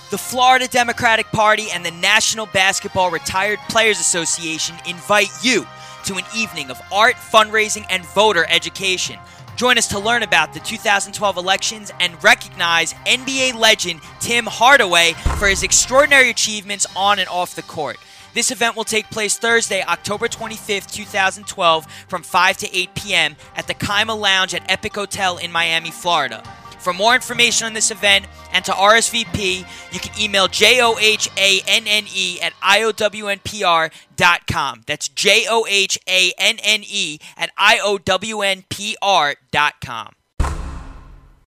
The Florida Democratic Party and the National Basketball Retired Players Association invite you to an evening of art, fundraising, and voter education. Join us to learn about the 2012 elections and recognize NBA legend Tim Hardaway for his extraordinary achievements on and off the court. This event will take place Thursday, October 25th, 2012 from 5 to 8 p.m. at the Kaima Lounge at Epic Hotel in Miami, Florida. For more information on this event and to RSVP, you can email johanne@iownpr.com. That's johanne@iownpr.com.